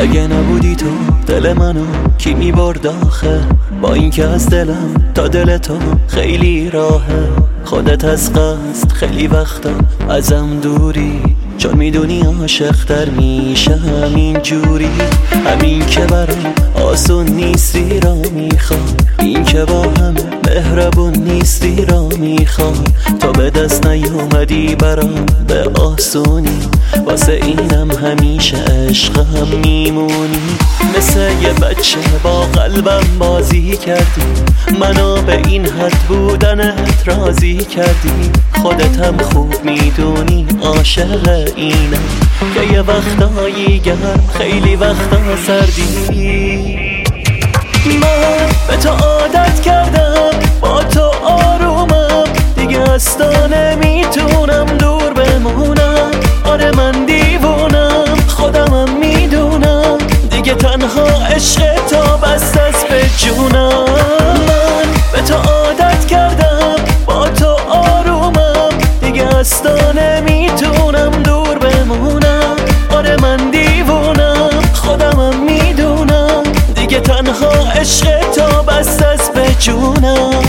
اگه نبودی تو دل منو کی میبرد آخه؟ با اینکه از دلم تا دل تو خیلی راهه. خودت از قصد خیلی وقتا ازم دوری، چون میدونی عاشق تر میشه همین جوری. همین که برام آسون نیستی را میخوام، این که با همه مهربون نیستی را میخوام. تا به دست نیومدی برام به آسونی، واسه اینم همیشه عشقم میمونی. مثل یه بچه با قلبم بازی کردی، منو به این حد بودنت راضی کردی. خودت هم خوب میدونی عاشق اینم، که یه وقتایی گرم خیلی وقتا سردی. من به تو عادت کردم، با تو آرومم، دیگه اصلا نمیتونم دور بمونم. آره من دیوونم، خودمم میدونم، دیگه تنها عشق تو بس دست به جونم. من به تو عادت کردم، با تو آرومم، دیگه اصلا نمیتونم دور بمونم. آره من دیوونم، خودمم میدونم، دیگه تنها عشق تو بس دست به جونم.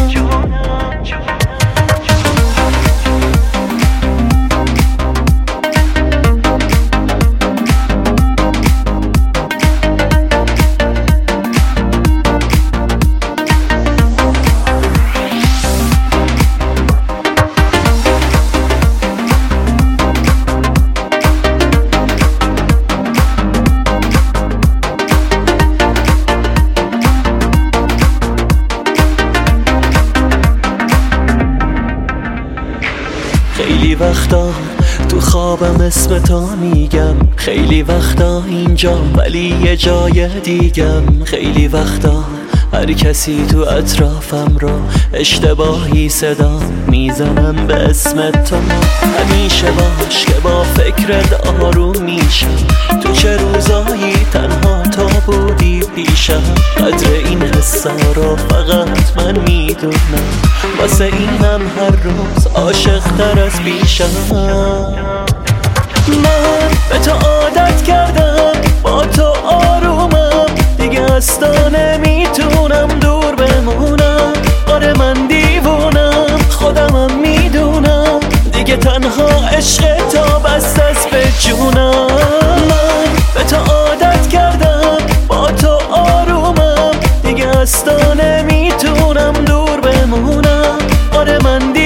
خیلی وقتا تو خوابم اسم تو میگم، خیلی وقتا اینجا ولی یه جای دیگم. خیلی وقتا هر کسی تو اطرافم رو اشتباهی صدا میزنم به اسم تو. همیشه باش که با فکرت آروم میشم، تو چه روزایی تنها تو بودی پیشم. قدر این حسا رو فقط من میدونم، واسه اینم هر روز عاشق تر از پیشم. من به تو عادت کردم، با تو آرومم، دیگه اصلا نمیتونم دور بمونم. آره من دیوونم، خودمم میدونم، دیگه تنها عشق تو بس دست به جونم. من به تو عادت کردم، با تو آرومم، دیگه اصلا نمیتونم دور بمونم. آره من